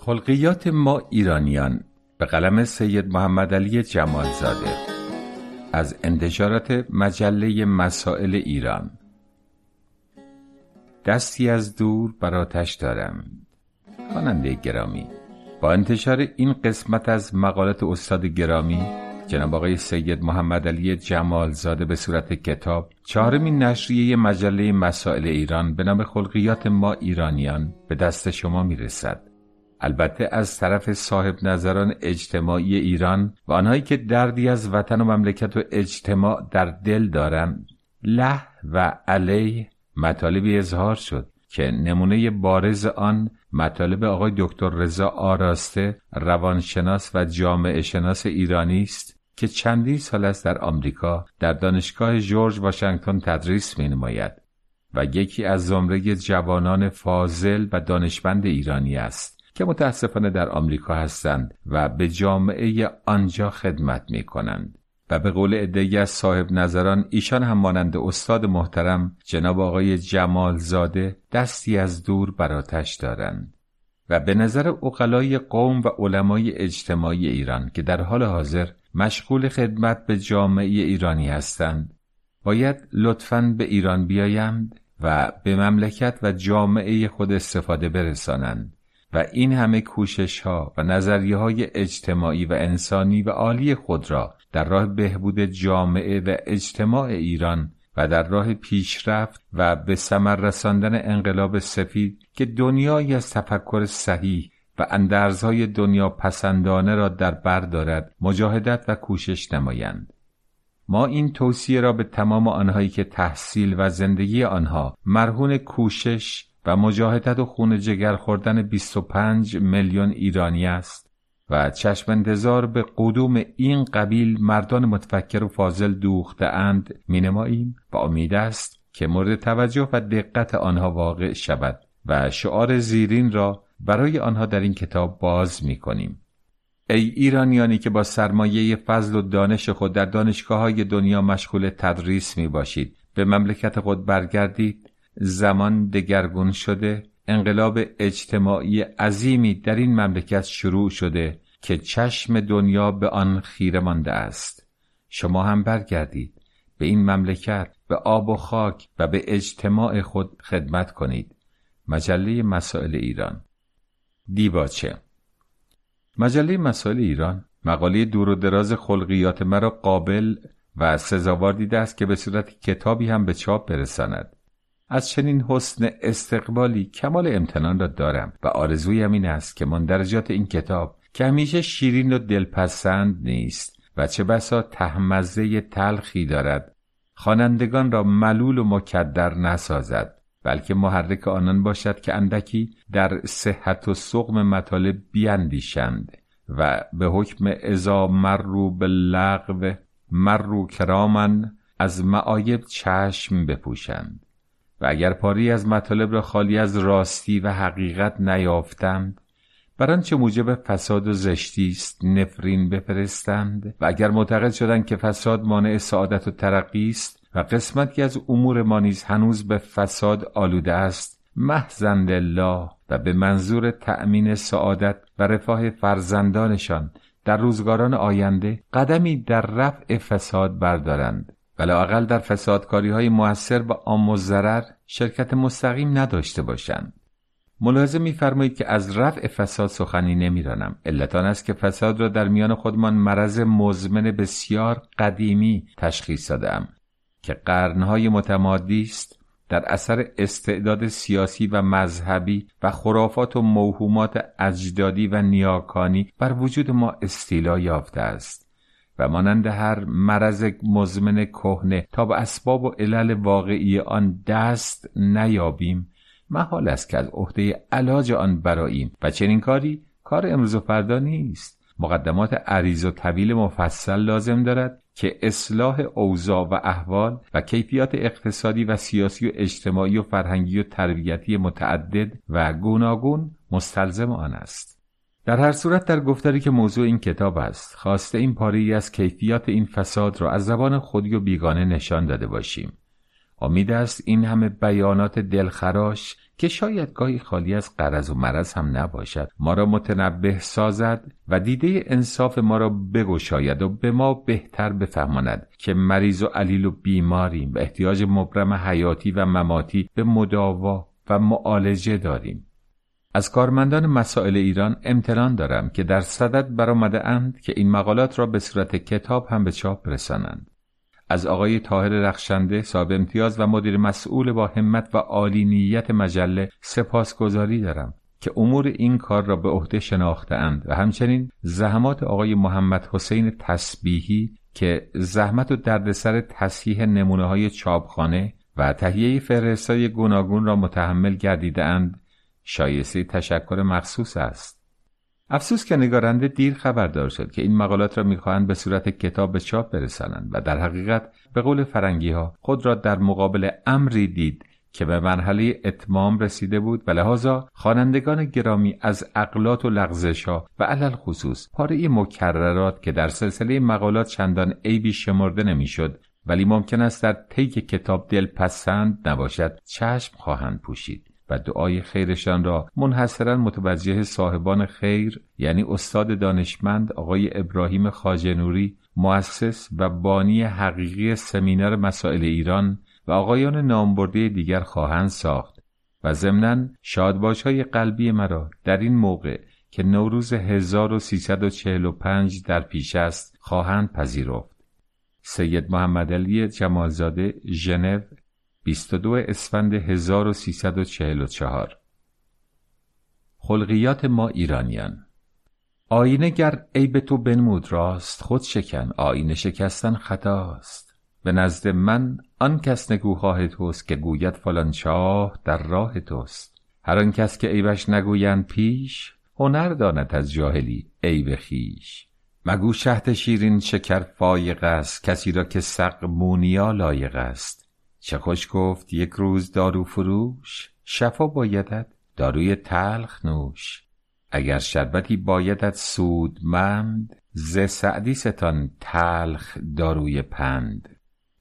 خلقیات ما ایرانیان به قلم سید محمد علی جمالزاده از انتشارات مجله مسائل ایران. دستی از دور بر آتش دارم. خواننده گرامی، با انتشار این قسمت از مقالات استاد گرامی جناب آقای سید محمد علی جمالزاده به صورت کتاب، چهارمین نشریه مجله مسائل ایران به نام خلقیات ما ایرانیان به دست شما میرسد. البته از طرف صاحب نظران اجتماعی ایران و آنهایی که دردی از وطن و مملکت و اجتماع در دل دارند، له و علیه مطالبی اظهار شد که نمونه بارز آن مطالب آقای دکتر رضا آراسته، روانشناس و جامعه شناس ایرانی است که چندین سال است در آمریکا در دانشگاه جورج واشنگتن تدریس می‌نماید و یکی از زمره جوانان فاضل و دانشمند ایرانی است که متاسفانه در آمریکا هستند و به جامعه آنجا خدمت می‌کنند. و به قول عده‌ای از صاحب نظران، ایشان هم مانند استاد محترم جناب آقای جمالزاده دستی از دور بر آتش دارند و به نظر عقلای قوم و علمای اجتماعی ایران که در حال حاضر مشغول خدمت به جامعه ایرانی هستند، باید لطفاً به ایران بیایند و به مملکت و جامعه خود استفاده برسانند و این همه کوشش‌ها و نظریه‌های اجتماعی و انسانی و عالی خود را در راه بهبود جامعه و اجتماع ایران و در راه پیشرفت و به ثمر رساندن انقلاب سفید که دنیایی از تفکر صحیح و اندرزهای دنیا پسندانه را در بر دارد مجاهدت و کوشش نمایند. ما این توصیه را به تمام آنهایی که تحصیل و زندگی آنها مرهون کوشش و مجاهدت و خون جگر خوردن 25 میلیون ایرانی است و چشم انتظار به قدوم این قبیل مردان متفکر و فاضل دوخته اند مینماییم و امید است که مورد توجه و دقت آنها واقع شود و شعار زیرین را برای آنها در این کتاب باز می‌کنیم. ای ایرانیانی که با سرمایه فضل و دانش خود در دانشگاه‌های دنیا مشغول تدریس می‌باشید، به مملکت خود برگردید. زمان دگرگون شده، انقلاب اجتماعی عظیمی در این مملکت شروع شده که چشم دنیا به آن خیره مانده است. شما هم برگردید به این مملکت، به آب و خاک و به اجتماع خود خدمت کنید. مجله مسائل ایران. دیباچه. مجله مسائل ایران مقاله دور و دراز خلقیات مرا قابل و سزاوار دیده است که به صورت کتابی هم به چاپ برساند. از چنین حسن استقبالی کمال امتنان را دارم و آرزویم این است که مندرجات این کتاب که همیشه شیرین و دلپسند نیست و چه بسا طعم‌مزه تلخی دارد، خوانندگان را ملول و مکدر نسازد، بلکه محرک آنان باشد که اندکی در صحت و سقم مطالب بیندیشند و به حکم اذا مروا باللغو مروا کراما از معایب چشم بپوشند و اگر پاری از مطالب را خالی از راستی و حقیقت نیافتند، بر آنچه موجب فساد و زشتی است نفرین بفرستند و اگر معتقد شدند که فساد مانع سعادت و ترقی است و قسمتی از امور ما نیز هنوز به فساد آلوده است، محضاً لله و به منظور تأمین سعادت و رفاه فرزندانشان در روزگاران آینده قدمی در رفع فساد بردارند، بلااقل در فسادکاری‌های مؤثر و عام الضرر شرکت مستقیم نداشته باشند. ملاحظه می‌فرمایید که از رفع فساد سخنی نمی‌رانم. علت آن است که فساد را در میان خودمان مرض مزمن بسیار قدیمی تشخیص دادم که قرن‌های متمادی است در اثر استعداد سیاسی و مذهبی و خرافات و موهومات اجدادی و نیاکانی بر وجود ما استیلا یافته است و مانند هر مرض مزمن کهنه تا به اسباب و علل واقعی آن دست نیابیم، محال است که از عهده علاج آن برآییم و چنین کاری کار امروز و فردا نیست. مقدمات عریض و طویل مفصل لازم دارد که اصلاح اوضاع و احوال و کیفیات اقتصادی و سیاسی و اجتماعی و فرهنگی و تربیتی متعدد و گوناگون مستلزم آن است. در هر صورت در گفتاری که موضوع این کتاب است، خواسته این پاره‌ای از کیفیات این فساد را از زبان خودی و بیگانه نشان داده باشیم. امید است این همه بیانات دلخراش که شاید گاهی خالی از غرض و مرض هم نباشد ما را متنبه سازد و دیده انصاف ما را بگشاید و به ما بهتر بفهماند که مریض و علیل و بیماریم و احتیاج مبرم حیاتی و مماتی به مداوا و معالجه داریم. از کارمندان مسائل ایران امتنان دارم که در صدد برآمده اند که این مقالات را به صورت کتاب هم به چاپ برسانند. از آقای طاهر رخشنده صاحب امتیاز و مدیر مسئول با همت و عالی نیت مجله سپاسگزاری دارم که امور این کار را به عهده شناخته‌اند و همچنین زحمات آقای محمد حسین تسبیحی که زحمت و دردسر تصحیح نمونه‌های چاپخانه و تهیه فهرست‌های گوناگون را متحمل گردیده‌اند شایسته تشکر مخصوص است. افسوس که نگارنده دیر خبردار شد که این مقالات را می‌خواهند به صورت کتاب به چاپ برسانند و در حقیقت به قول فرنگی‌ها خود را در مقابل امری دید که به مرحله اتمام رسیده بود و لذا خوانندگان گرامی از اغلاط و لغزش‌ها و علل خصوص پاره مکررات که در سلسله مقالات چندان عیبی شمرده نمی‌شد ولی ممکن است در طی کتاب دلپسند نباشد چشم خواهند پوشید و دعای خیرشان را منحصراً متوجه صاحبان خیر یعنی استاد دانشمند آقای ابراهیم خواجه‌نوری مؤسس و بانی حقیقی سمینار مسائل ایران و آقایان نامبرده دیگر خواهند ساخت و ضمناً شادباش‌های قلبی مرا در این موقع که نوروز 1345 در پیش است خواهند پذیرفت. سید محمد علی جمالزاده، ژنو، 22 اسفند 1344. خلقیات ما ایرانیان. آینه گر عیب تو بنمود راست خود شکن، آینه شکستن خطاست. به نزد من آن کس نگوخواه توست که گوید فلان شاه در راه توست. هر آن کس که عیبش نگویند پیش، هنر داند از جاهلی عیب خویش. مگو شهد شیرین شکر فایق است، کسی را که سقمونیا لایق است. چه خوش گفت یک روز دارو فروش، شفا بایدت داروی تلخ نوش. اگر شربتی بایدت سودمند، ز سعدی ستان تلخ داروی پند.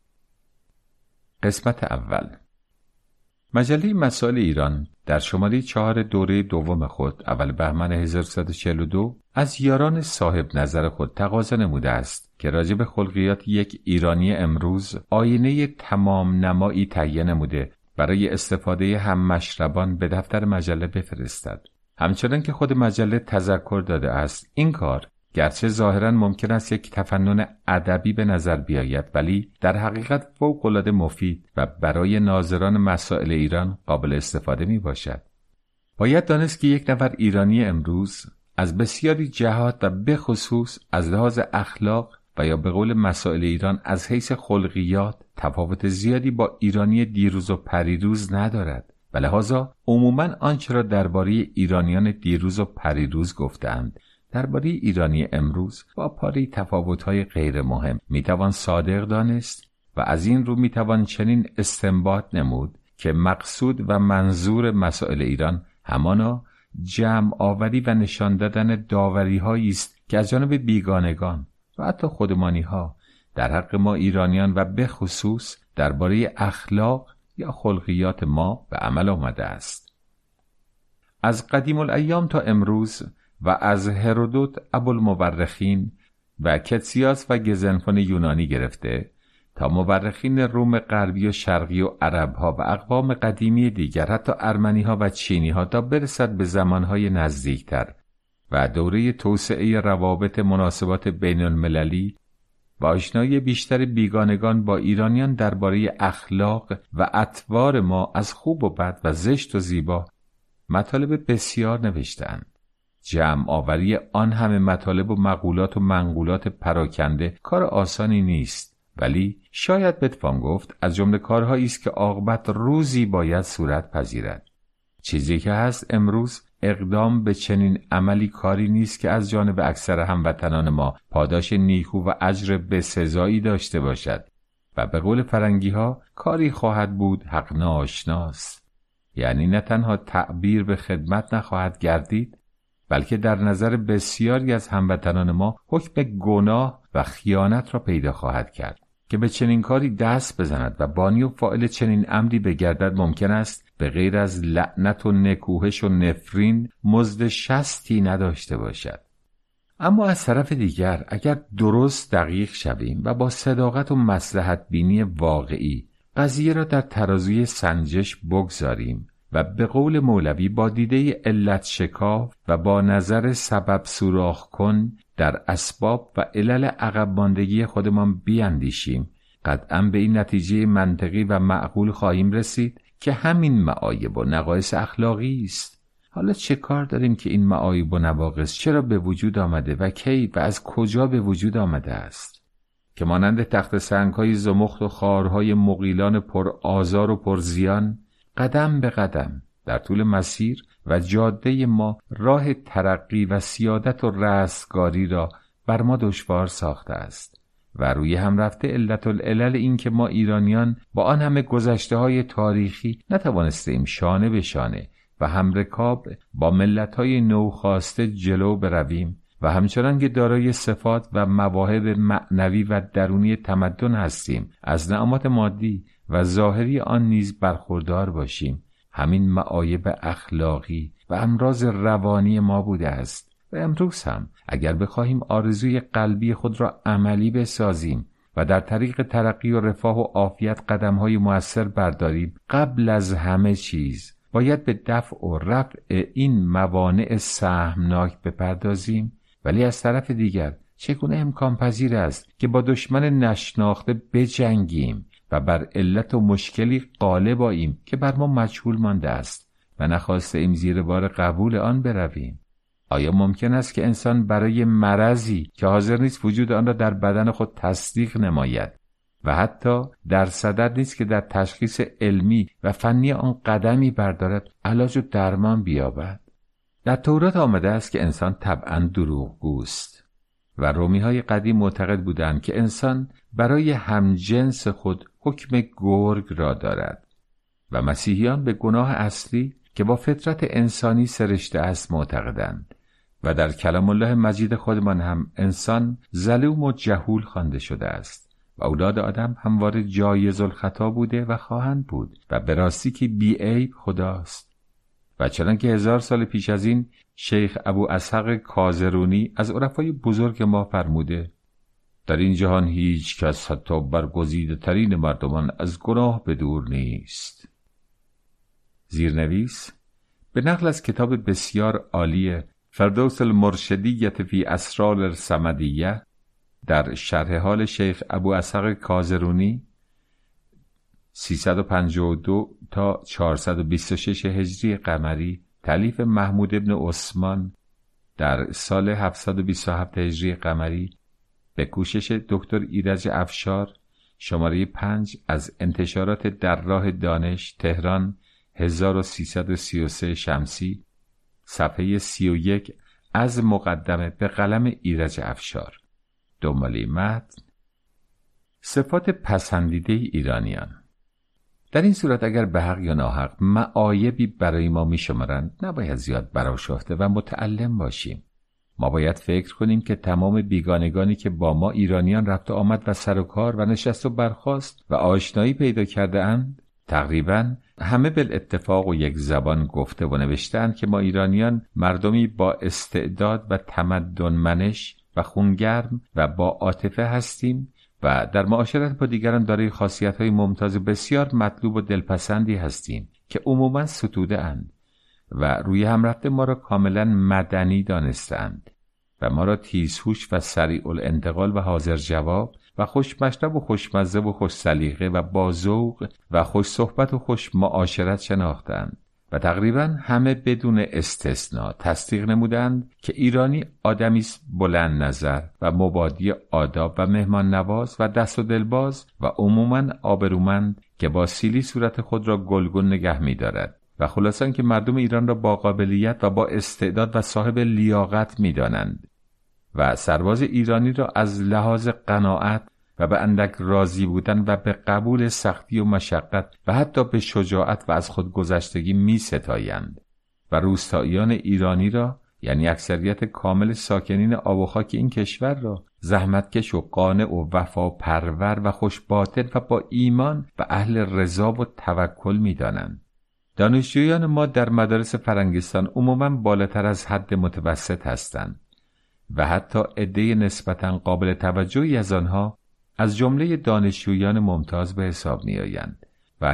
قسمت اول. مجله مسائل ایران در شماره 4 دوره دوم خود اول بهمن 1342 از یاران صاحب نظر خود تقاضا نموده است که راجب خلقیات یک ایرانی امروز آینه تمام نمایی تهیه نموده برای استفاده هم مشربان به دفتر مجله بفرستد. همچنان که خود مجله تذکر داده است این کار گرچه ظاهراً ممکن است یک تفنن ادبی به نظر بیاید ولی در حقیقت فوق‌العاده مفید و برای ناظران مسائل ایران قابل استفاده می باشد. باید دانست که یک نفر ایرانی امروز از بسیاری جهات و به خصوص از لحاظ اخلاق و یا به قول مسائل ایران از حیث خلقیات تفاوت زیادی با ایرانی دیروز و پریروز ندارد و لذا عموماً آنچه را درباره ایرانیان دیروز و پریروز گفتند درباره ایرانی امروز با پاره تفاوت‌های غیر مهم میتوان صادق دانست و از این رو میتوان چنین استنباط نمود که مقصود و منظور مسائل ایران همانا جمع آوری و نشان دادن داوری‌هایی است که از جانب بیگانگان و حتی خودمانی‌ها در حق ما ایرانیان و به خصوص درباره اخلاق یا خلقیات ما به عمل آمده است. از قدیم الایام تا امروز و از هرودوت ابوالمورخین و کتسیاس و گزنفون یونانی گرفته تا مورخین روم غربی و شرقی و عربها و اقوام قدیمی دیگر حتی ارمنیها و چینیها تا برسد به زمانهای نزدیکتر و دوره توسعه روابط مناسبات بین المللی و آشنایی بیشتر بیگانگان با ایرانیان درباره اخلاق و اطوار ما از خوب و بد و زشت و زیبا مطالب بسیار نوشتند. جمع آوری آن همه مطالب و مقولات و منقولات پراکنده کار آسانی نیست ولی شاید بتوان گفت از جمله کارهایی است که عاقبت روزی باید صورت پذیرد. چیزی که هست امروز اقدام به چنین عملی کاری نیست که از جانب اکثر هموطنان ما پاداش نیکو و اجر بسزایی داشته باشد و به قول فرنگی‌ها کاری خواهد بود حق ناآشناست، یعنی نه تنها تعبیر به خدمت نخواهد گردید بلکه در نظر بسیاری از هموطنان ما حکم گناه و خیانت را پیدا خواهد کرد. که به چنین کاری دست بزند و بانی و فاعل چنین عمدی بگردد ممکن است به غیر از لعنت و نکوهش و نفرین مزد شستی نداشته باشد. اما از طرف دیگر اگر درست دقیق شویم و با صداقت و مصلحت بینی واقعی قضیه را در ترازوی سنجش بگذاریم و به قول مولوی با دیده علت شکاف و با نظر سبب سوراخ کن در اسباب و علل عقب ماندگی خودمان بیاندیشیم، قطعاً به این نتیجه منطقی و معقول خواهیم رسید که همین معایب و نقایص اخلاقی است. حالا چه کار داریم که این معایب و نواقص چرا به وجود آمده و کی و از کجا به وجود آمده است؟ که مانند تخت سنگ‌های زمخت و خارهای مغیلان پر آزار و پر زیان قدم به قدم در طول مسیر و جاده ما راه ترقی و سیادت و رستگاری را بر ما دشوار ساخته است و روی هم رفته علت العلل این که ما ایرانیان با آن همه گذشته‌های تاریخی نتوانستیم شانه به شانه و همرکاب با ملت‌های نوخاسته جلو برویم و همچنان که دارای صفات و مواهب معنوی و درونی تمدن هستیم از نعمات مادی و ظاهری آن نیز برخوردار باشیم. همین معایب اخلاقی و امراض روانی ما بوده است و امروز هم اگر بخواهیم آرزوی قلبی خود را عملی بسازیم و در طریق ترقی و رفاه و عافیت قدم‌های مؤثر برداریم، قبل از همه چیز باید به دفع و رفع این موانع سهمناک بپردازیم. ولی از طرف دیگر چگونه امکان پذیر است که با دشمن نشناخته بجنگیم و بر علت و مشکلی غالب آییم که بر ما مجهول مانده است و نخواسته ایم زیر بار قبول آن برویم؟ آیا ممکن است که انسان برای مرضی که حاضر نیست وجود آن را در بدن خود تصدیق نماید و حتی در صدد نیست که در تشخیص علمی و فنی آن قدمی بردارد علاج و درمان بیابد؟ در تورات آمده است که انسان طبعاً دروغگوست و رومی‌های قدیم معتقد بودند که انسان برای همجنس خود حکم گرگ را دارد و مسیحیان به گناه اصلی که با فطرت انسانی سرشته است معتقدند و در کلام الله مجید خودمان هم انسان ظلوم و جهول خوانده شده است و اولاد آدم همواره جایز الخطا بوده و خواهند بود و به راستی که بی عیب خداست. و چنانکه 1000 سال پیش از این شیخ ابو اسحق کازرونی از عرفای بزرگ ما فرموده: در این جهان هیچ کس حتی برگزیده ترین مردمان از گناه به دور نیست. زیرنویس به نقل از کتاب بسیار عالی فردوس المرشدیة فی اسرار الصمدیة در شرح حال شیخ ابو اسحق کازرونی 352 تا 426 هجری قمری تالیف محمود ابن عثمان در سال 727 هجری قمری به کوشش دکتر ایرج افشار، شماره 5 از انتشارات در راه دانش، تهران 1333 شمسی، صفحه 31 از مقدمه به قلم ایرج افشار. دنباله متن. صفات پسندیده ایرانیان. در این صورت اگر به حق یا ناحق معایبی برای ما می‌شمارند، نباید زیاد برآشفته و متألم باشیم. ما باید فکر کنیم که تمام بیگانگانی که با ما ایرانیان رفت و آمد و سر و کار و نشست و برخاست و آشنایی پیدا کرده اند، تقریباً همه بالاتفاق و یک زبان گفته و نوشتند که ما ایرانیان مردمی با استعداد و تمدن منش و خونگرم و با عاطفه هستیم و در معاشرت با دیگران دارای خاصیت‌های ممتاز بسیار مطلوب و دلپسندی هستیم که عموماً ستوده اند و روی هم رفته ما را کاملاً مدنی دانستند و ما را تیزهوش و سریع الانتقال و حاضر جواب و خوش مشرب و خوشمزه و خوش سلیقه و با ذوق و خوش صحبت و خوش معاشرت شناختند و تقریباً همه بدون استثناء تصدیق نمودند که ایرانی آدمی است بلند نظر و مبادی آداب و مهمان نواز و دست و دلباز و عموماً آبرومند که با سیلی صورت خود را گلگون نگه می‌دارد و خلاصاً که مردم ایران را با قابلیت و با استعداد و صاحب لیاقت می‌دانند و سرباز ایرانی را از لحاظ قناعت و به اندک راضی بودن و به قبول سختی و مشقت و حتی به شجاعت و از خودگذشتگی می ستایند و روستاییان ایرانی را یعنی اکثریت کامل ساکنین آب و خاک این کشور را زحمتکش و قانع و وفاپرور و خوشباطن و با ایمان و اهل رضا و توکل می‌دانند. دانشجویان ما در مدارس فرنگستان عموماً بالاتر از حد متوسط هستند و حتی عده نسبتاً قابل توجهی از آنها از جمله دانشجویان ممتاز به حساب می‌آیند و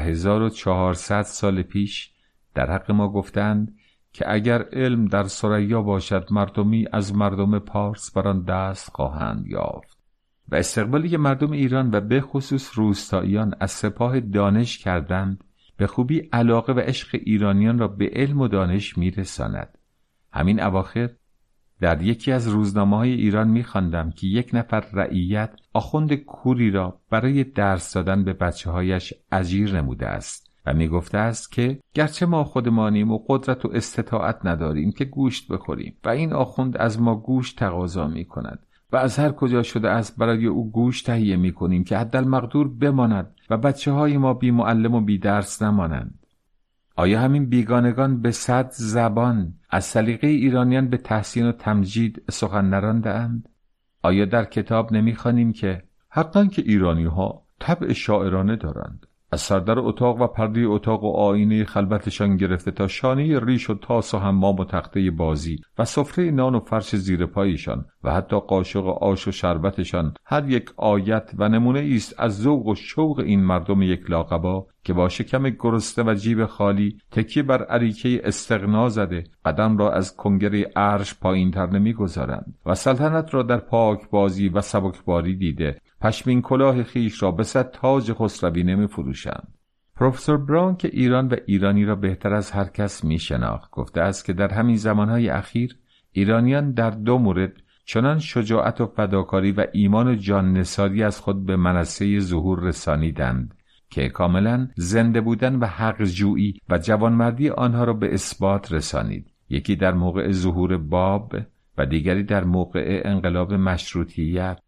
1400 سال پیش در حق ما گفتند که اگر علم در ثریا باشد مردمی از مردم پارس بر آن دست خواهند یافت. و استقبالی که مردم ایران و به خصوص روستاییان از سپاه دانش کردند به خوبی علاقه و عشق ایرانیان را به علم و دانش میرساند. همین اواخر در یکی از روزنامه‌های ایران می‌خواندم که یک نفر رعیت آخوند کوری را برای درس دادن به بچه‌هایش اجیر نموده است و میگفته است که گرچه ما خودمانیم و قدرت و استطاعت نداریم که گوشت بخوریم و این آخوند از ما گوشت تقاضا می‌کند و از هر کجا شده است برای او گوشت تهیه می‌کنیم که حدالمقدور بماند و بچه‌های ما بی معلم و بی درس نمانند. آیا همین بیگانگان به 100 زبان از سلیقه ایرانیان به تحسین و تمجید سخن نرانده‌اند؟ آیا در کتاب نمی‌خوانیم که حقاً که ایرانی‌ها طبع شاعرانه دارند، از سردر اتاق و پرده اتاق و آینه خلوتشان گرفته تا شانه ریش و تاس و حمام و تخته بازی و سفره نان و فرش زیر پایشان و حتی قاشق آش و شربتشان هر یک آیت و نمونه است از ذوق و شوق این مردم یک لاقبا که با شکم گرسنه و جیب خالی تکیه بر اریکه استغنا زده قدم را از کنگره عرش پایین تر نمی‌گذارند و سلطنت را در پاک بازی و سبکباری دیده پشمین کلاه خیش را به 100 تاج خسروی نمی‌فروشند. پروفسور براون که ایران و ایرانی را بهتر از هر کس می‌شناخت گفته است که در همین زمانهای اخیر ایرانیان در 2 مورد چنان شجاعت و فداکاری و ایمان و جان نثاری از خود به منصه ظهور رسانیدند که کاملا زنده بودن و حق جویی و جوانمردی آنها را به اثبات رسانید. یکی در موقع ظهور باب و دیگری در موقع انقلاب مشروطیت.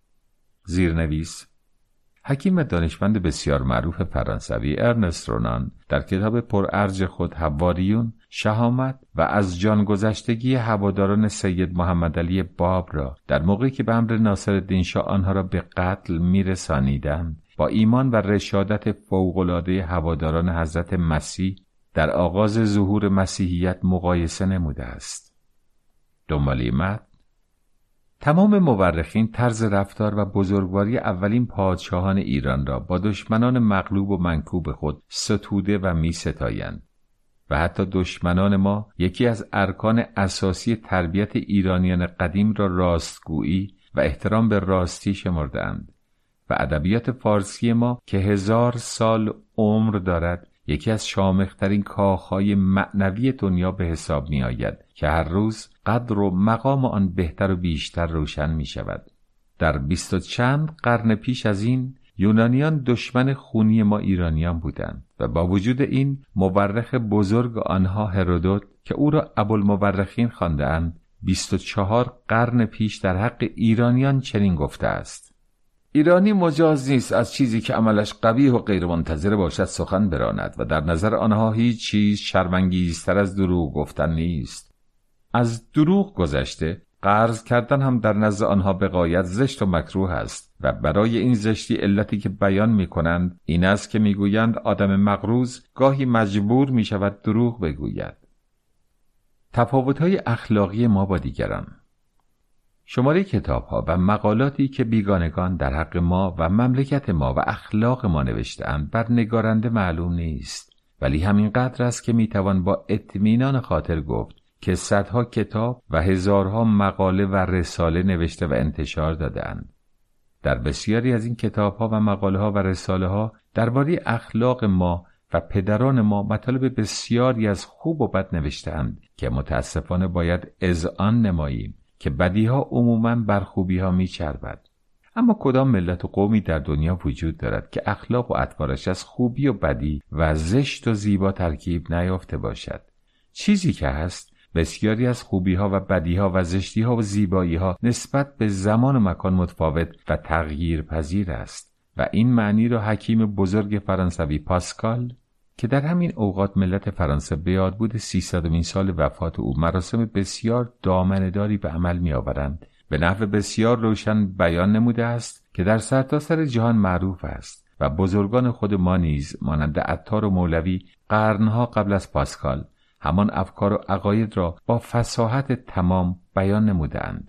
زیرنویس: حکیم دانشمند بسیار معروف فرانسوی ارنست رونان در کتاب پرارج خود حواریون شهامت و از جان گذشتگی هواداران سید محمد علی باب را در موقعی که به امر ناصرالدین شاه آنها را به قتل میرسانیدند با ایمان و رشادت فوق‌العاده هواداران حضرت مسیح در آغاز ظهور مسیحیت مقایسه نموده است. دنباله متن: تمام مورخین طرز رفتار و بزرگواری اولین پادشاهان ایران را با دشمنان مغلوب و منکوب خود ستوده و می ستایند و حتی دشمنان ما یکی از ارکان اساسی تربیت ایرانیان قدیم را راستگویی و احترام به راستی شمردند و ادبیات فارسی ما که 1000 سال عمر دارد یکی از شامخترین کاخهای معنوی دنیا به حساب می آید که هر روز قدر و مقام آن بهتر و بیشتر روشن می شود. در 20 و چند قرن پیش از این یونانیان دشمن خونی ما ایرانیان بودند و با وجود این مورخ بزرگ آنها هرودوت که او را ابوالمورخین خوانده‌اند 24 قرن پیش در حق ایرانیان چنین گفته است: ایرانی مجاز نیست از چیزی که عملش قبیح و غیرمنتظره باشد سخن براند و در نظر آنها هیچ چیز شرم‌انگیزتر از دروغ گفتن نیست. از دروغ گذشته قرض کردن هم در نزد آنها به غایت زشت و مکروه است و برای این زشتی علتی که بیان می‌کنند این است که می‌گویند آدم مغروض گاهی مجبور می‌شود دروغ بگوید. تفاوت‌های اخلاقی ما با دیگران. شماره کتاب‌ها و مقالاتی که بیگانگان در حق ما و مملکت ما و اخلاق ما نوشته‌اند بر نگارنده معلوم نیست، ولی همینقدر است که میتوان با اطمینان خاطر گفت که صدها کتاب و هزارها مقاله و رساله نوشته و انتشار داده‌اند. در بسیاری از این کتاب‌ها و مقاله‌ها و رساله‌ها درباره اخلاق ما و پدران ما مطالب بسیاری از خوب و بد نوشته‌اند که متاسفانه باید اذعان نماییم که بدیها عموماً بر خوبیها میچربد. اما کدام ملت و قومی در دنیا وجود دارد که اخلاق و اطوارش از خوبی و بدی و زشت و زیبا ترکیب نیافته باشد؟ چیزی که هست بسیاری از خوبیها و بدیها و زشتیها و زیباییها نسبت به زمان و مکان متفاوت و تغییر پذیر است و این معنی را حکیم بزرگ فرانسوی پاسکال که در همین اوقات ملت فرانسه به یادبود 300مین سال وفات او مراسم بسیار دامنه‌داری به عمل می‌آورند، به نحو بسیار روشن بیان نموده است که در سرتاسر جهان معروف است و بزرگان خود ما نیز مانند عطار و مولوی قرنها قبل از پاسکال همان افکار و عقاید را با فصاحت تمام بیان نمودند.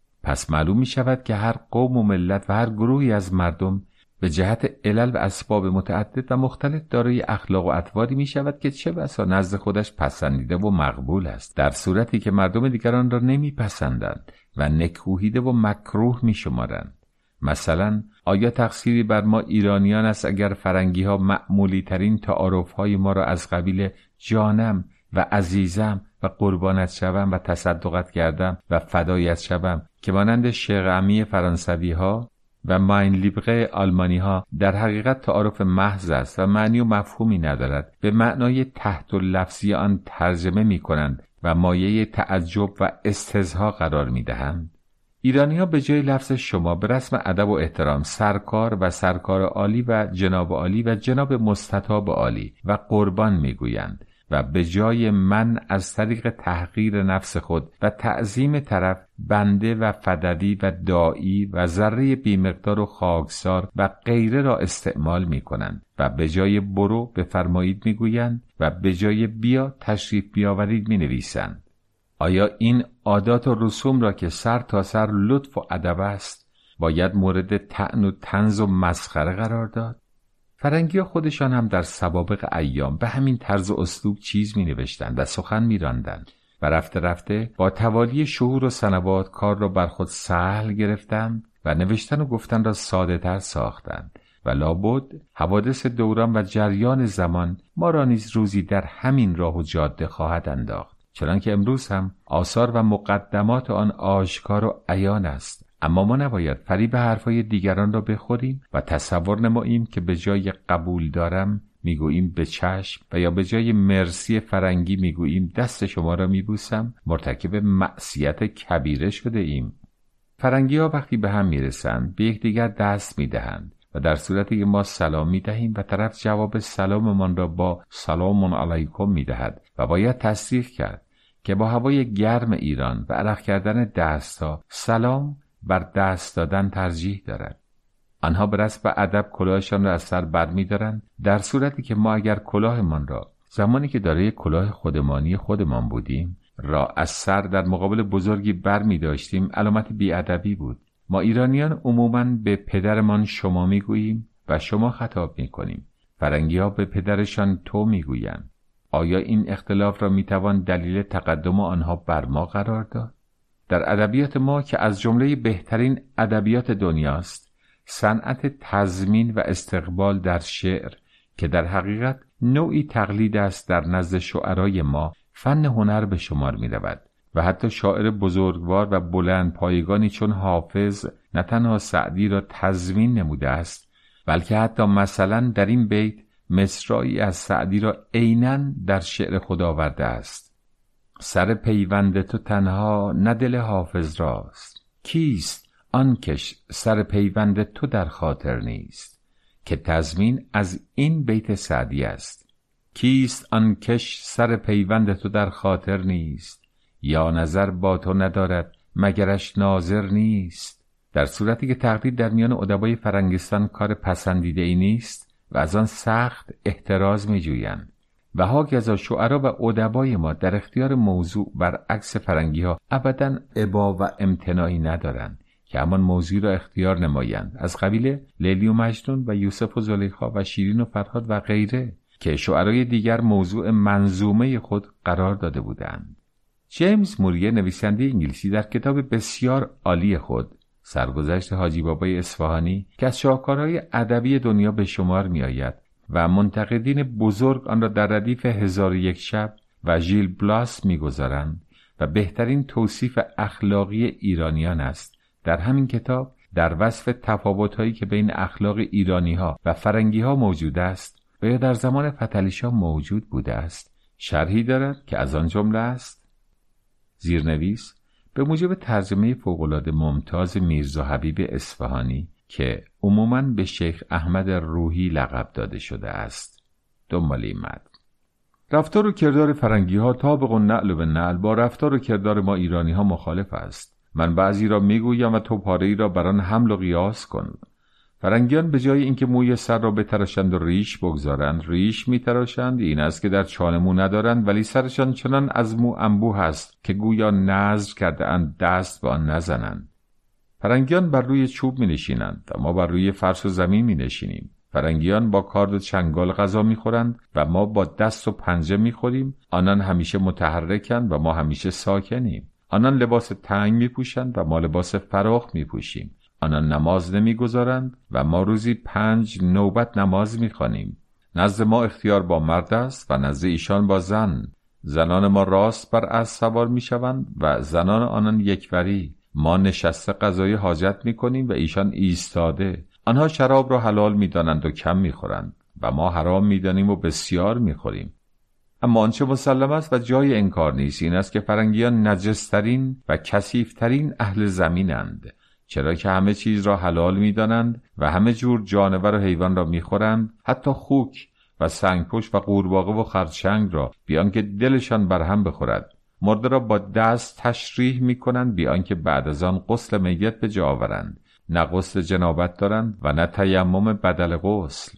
پس معلوم می شود که هر قوم و ملت و هر گروهی از مردم به جهت علل و اسباب متعدد و مختلف دارای اخلاق و اطواری می شود که چه بسا نزد خودش پسندیده و مقبول است، در صورتی که مردم دیگران را نمی پسندند و نکوهیده و مکروه می شمارند. مثلا آیا تقصیری بر ما ایرانیان است اگر فرنگی ها معمولی ترین تعارف های ما را از قبیل جانم و عزیزم و قربانت شوم و تصدقت کردم و فدایت شوم که مانند شیخ عمی فرانسوی ها و ماین لیبقه آلمانی ها در حقیقت تعارف محض است و معنی و مفهومی ندارد، به معنای تحت اللفظی آن ترجمه می کنند و مایه تعجب و استهزا قرار می دهند؟ ایرانی ها به جای لفظ شما به رسم ادب و احترام سرکار و سرکار عالی و جناب مستطاب عالی و قربان می گویند و به جای من از طریق تحقیر نفس خود و تعظیم طرف بنده و فدوی و داعی و ذره بیمقدار و خاکسار و غیره را استعمال می کنند و به جای برو بفرمایید می گویند و به جای بیا تشریف بیاورید می نویسند. آیا این عادات و رسوم را که سر تا سر لطف و ادب است باید مورد طعن و طنز و مسخره قرار داد؟ فرنگی‌ها خودشان هم در سوابق ایام به همین طرز و اسلوب چیز می نوشتند و سخن می راندند و رفته رفته با توالی شهور و سنوات کار را بر خود سهل گرفتند و نوشتن و گفتن را ساده تر ساختند و لابد حوادث دوران و جریان زمان ما را نیز روزی در همین راه و جاده خواهد انداخت، چنانکه امروز هم آثار و مقدمات آن آشکار و عیان است. اما ما نباید فریب حرفای دیگران را بخوریم و تصور نماییم که به جای قبول دارم میگوییم به چشم و یا به جای مرسی فرنگی میگوییم دست شما را میبوسم، مرتکب معصیت کبیره شده ایم. فرنگی ها وقتی به هم میرسند به یکدیگر دست میدهند و در صورتی که ما سلام میدهیم و طرف جواب سلاممان را با سلام علیکم میدهد و باید تصدیق کرد که با هوای گرم ایران و عرق کردن دستها سلام بر دست دادن ترجیح دارد. آنها به رسم ادب کلاهشان را از سر برمی‌دارند، در صورتی که ما اگر کلاهمان را زمانی که دارای کلاه خودمانی خودمان بودیم را از سر در مقابل بزرگی برمی‌داشتیم علامت بی‌ادبی بود. ما ایرانیان عموماً به پدرمان شما میگوییم و شما خطاب میکنیم. فرنگی‌ها به پدرشان تو میگویند. آیا این اختلاف را میتوان دلیل تقدم آنها بر ما قرار داد؟ در ادبیات ما که از جمله بهترین ادبیات دنیاست، صنعت تضمین و استقبال در شعر که در حقیقت نوعی تقلید است در نزد شعرای ما فن هنر به شمار می رود و حتی شاعر بزرگوار و بلند پایگانی چون حافظ نه تنها سعدی را تضمین نموده است، بلکه حتی مثلا در این بیت مصرعی از سعدی را عیناً در شعر خود آورده است: سر پیوند تو تنها نه دل حافظ راست، کیست آن کش سر پیوند تو در خاطر نیست، که تضمین از این بیت سعدی است. کیست آن کش سر پیوند تو در خاطر نیست، یا نظر با تو ندارد مگرش ناظر نیست. در صورتی که تقلید در میان ادبای فرنگستان کار پسندیده ای نیست و از آن سخت احتراز می جویند و هاکذا شعرا و ادبای ما در اختیار موضوع برعکس فرنگی ها ابداً ابا و امتناعی ندارند که همان موضوع را اختیار نمایند، از قبیل لیلی و مجنون و یوسف و زلیخا و شیرین و فرهاد و غیره که شعرای دیگر موضوع منظومه خود قرار داده بودند. جیمز موری نویسنده انگلیسی در کتاب بسیار عالی خود سرگذشت حاجی بابای اصفهانی که از شاهکارهای ادبی دنیا به شمار می آید و منتقدین بزرگ آن را در ردیف 1001 شب و ژیل بلاس می گذارند و بهترین توصیف اخلاقی ایرانیان است، در همین کتاب در وصف تفاوت‌هایی که بین اخلاق ایرانی‌ها و فرنگی‌ها موجود است و یا در زمان فتلیشا موجود بوده است شرحی دارد که از آن جمله است: زیرنویس به موجب ترجمه فوق‌العاده ممتاز میرزا حبیب اصفهانی که عموماً به شیخ احمد روحی لقب داده شده است. دنبال این متن. رفتار و کردار فرنگی ها طابق النعل به نعل با رفتار و کردار ما ایرانی ها مخالف است. من بعضی را میگویم و تو پاره ای را بر آن حمل و قیاس کن. فرنگیان به جای اینکه موی سر را بتراشند و ریش بگذارند، ریش میتراشند. این است که در چانه مو ندارند، ولی سرشان چنان از مو انبوه است که گویا نذر کرده اند دست به آن نزنند. فرنگیان بر روی چوب می نشینند و ما بر روی فرش و زمین می نشینیم. فرنگیان با کارد و چنگال غذا می خورند و ما با دست و پنجه می خوریم. آنان همیشه متحرکند و ما همیشه ساکنیم. آنان لباس تنگ می پوشند و ما لباس فراخ می پوشیم. آنان نماز نمی گذارند و ما روزی 5 نوبت نماز می خوانیم. نزد ما اختیار با مرد است و نزد ایشان با زن. زنان ما راست بر اسب سوار می شوند و زنان آنان یکوری. ما نشسته قضای حاجت می کنیم و ایشان ایستاده. آنها شراب را حلال می دانند و کم می خورند و ما حرام می دانیم و بسیار می خوریم. اما آنچه مسلم است و جای انکار نیست این است که فرنگیان نجسترین و کثیفترین اهل زمینند، چرا که همه چیز را حلال می دانند و همه جور جانور و حیوان را می خورند، حتی خوک و سنگپشت و قورباغه و خرچنگ را بیان که دلشان برهم بخورد. مرده را با دست تشریح می کنند بیان که بعد از آن غسل میت به جا آورند. نه غسل جنابت دارند و نه تیمم بدل غسل.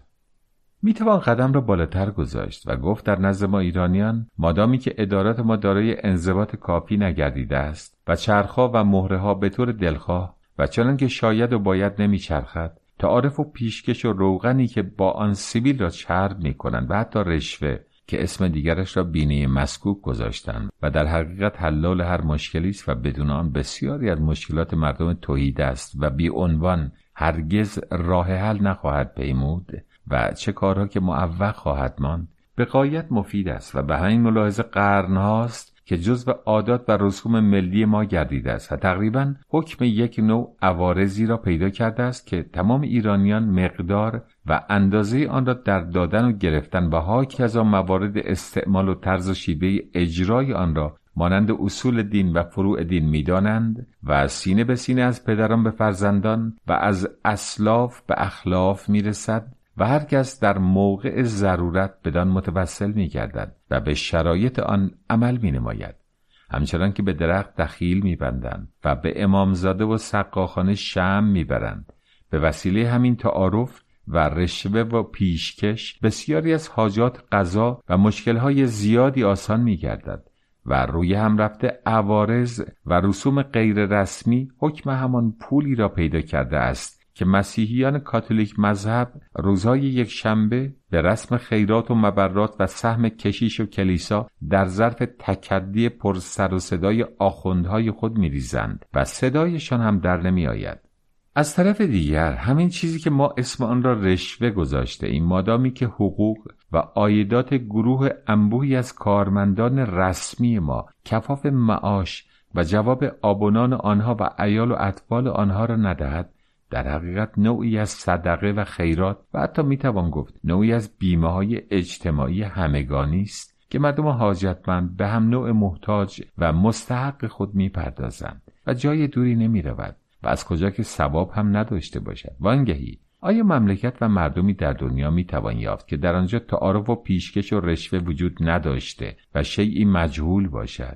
می توان قدم را بالاتر گذاشت و گفت در نزد ما ایرانیان مادامی که ادارات ما دارای انضباط کافی نگردیده است و چرخها و مهره‌ها به طور دلخواه و چنان که شاید و باید نمی چرخد، تعارف و پیشکش و روغنی که با آن سیبیل را چرب می کنند و حتی رشوه که اسم دیگرش را بینه مسکوک گذاشتند و در حقیقت حلال هر مشکلی است و بدون آن بسیاری از مشکلات مردم تهیده است و بی عنوان هرگز راه حل نخواهد پیمود و چه کارها که معوق خواهد ماند، به غایت مفید است و به همین ملاحظه قرن هاست که جزو عادات و رسوم ملی ما گردیده است و تقریبا حکم یک نوع عوارضی را پیدا کرده است که تمام ایرانیان مقدار و اندازه آن را در دادن و گرفتن و حاکی از آن موارد استعمال و طرز و شیوه اجرای آن را مانند اصول دین و فروع دین می‌دانند و سینه به سینه از پدران به فرزندان و از اسلاف به اخلاف می‌رسد و هر کس در موقع ضرورت بدان متوسل می‌گردد و به شرایط آن عمل می‌نماید. همچنان که به درخت دخیل می‌بندند و به امامزاده و سقاخانه شمع می‌برند. به وسیله همین تعارف و رشوه و پیشکش بسیاری از حاجات قضا و مشکل‌های زیادی آسان می‌گردد و روی هم رفته عوارض و رسوم غیر رسمی حکم همان پولی را پیدا کرده است که مسیحیان کاتولیک مذهب روزهای یک شنبه به رسم خیرات و مبرات و سهم کشیش و کلیسا در ظرف تکدی پر سر و صدای آخوندهای خود می‌ریزند و صدایشان هم در نمی آید. از طرف دیگر همین چیزی که ما اسم آن را رشوه گذاشته ایم، مادامی که حقوق و عایدات گروه انبوهی از کارمندان رسمی ما کفاف معاش و جواب آبونان آنها و عیال و اطفال آنها را ندهد، در حقیقت نوعی از صدقه و خیرات و حتی میتوان گفت نوعی از بیمه های اجتماعی همگانی است که مردم حاجتمند به هم نوع محتاج و مستحق خود میپردازند و جای دوری نمیرود و از کجا که ثواب هم نداشته باشد. وانگهی آیا مملکت و مردمی در دنیا میتوان یافت که در آنجا تعارف و پیشکش و رشوه وجود نداشته و شیئی مجهول باشد؟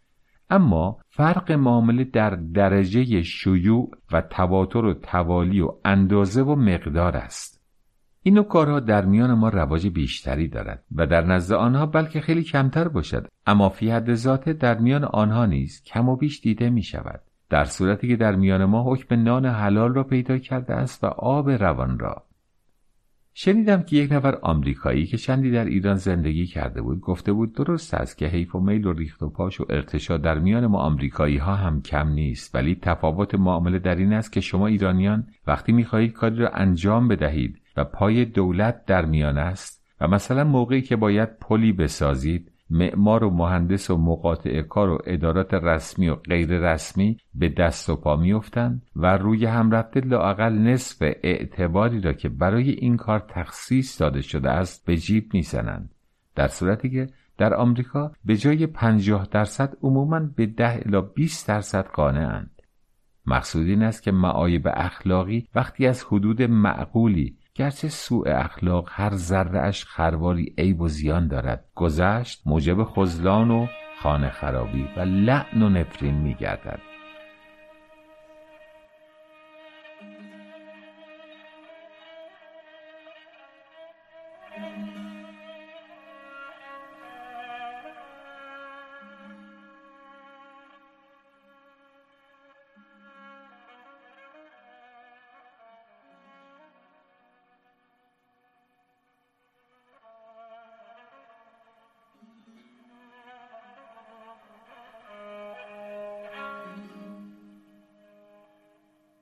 اما فرق معامله در درجه شیوع و تواتر و توالی و اندازه و مقدار است. این نوع کارها در میان ما رواج بیشتری دارد و در نزد آنها بلکه خیلی کمتر باشد، اما فی حد ذاته در میان آنها نیز کم و بیش دیده می شود، در صورتی که در میان ما حکم نان حلال را پیدا کرده است و آب روان را. شنیدم که یک نفر آمریکایی که چندی در ایران زندگی کرده بود گفته بود درست است که حیف و میل و ریخت و پاش و ارتشا در میان ما آمریکایی ها هم کم نیست، ولی تفاوت معامله در این است که شما ایرانیان وقتی می‌خواهید کاری را انجام بدهید و پای دولت در میان است و مثلا موقعی که باید پلی بسازید، معمار و مهندس و مقاطع کار و ادارات رسمی و غیر رسمی به دست و پا میافتند و روی هم رفته لااقل نصف اعتباری را که برای این کار تخصیص داده شده است به جیب میزنند، در صورتی که در آمریکا به جای 50% عموماً به 10 الی 20% قانع‌اند. مقصود این است که معایب اخلاقی وقتی از حدود معقولی گرچه سوء اخلاق هر ذره اش خرواری عیب و زیان دارد، گذشت موجب خذلان و خانه خرابی و لعن و نفرین می گردد.